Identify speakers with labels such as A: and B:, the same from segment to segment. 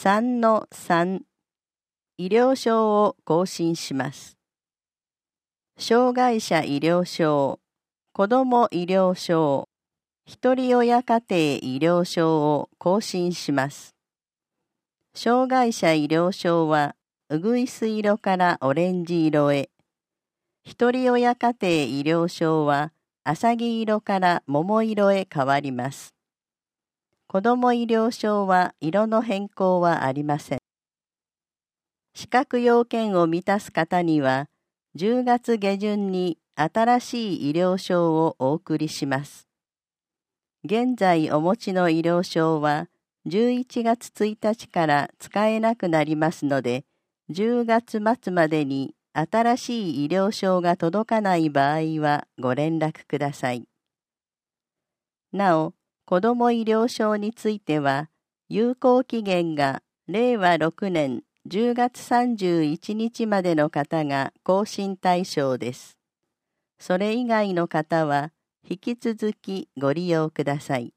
A: 3-3 医療証を更新します。障害者医療証、子ども医療証、ひとり親家庭医療証を更新します。障害者医療証はうぐいす色からオレンジ色へ、ひとり親家庭医療証はあさぎ色から桃色へ変わります。子ども医療証は色の変更はありません。資格要件を満たす方には、10月下旬に新しい医療証をお送りします。現在お持ちの医療証は、11月1日から使えなくなりますので、10月末までに新しい医療証が届かない場合はご連絡ください。なお、子ども医療証については、有効期限が令和6年10月31日までの方が更新対象です。それ以外の方は引き続きご利用ください。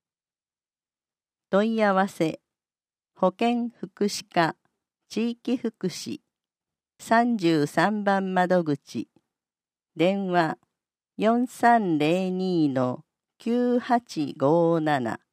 A: 問い合わせ、保健福祉課地域福祉33番窓口、電話 4302-9857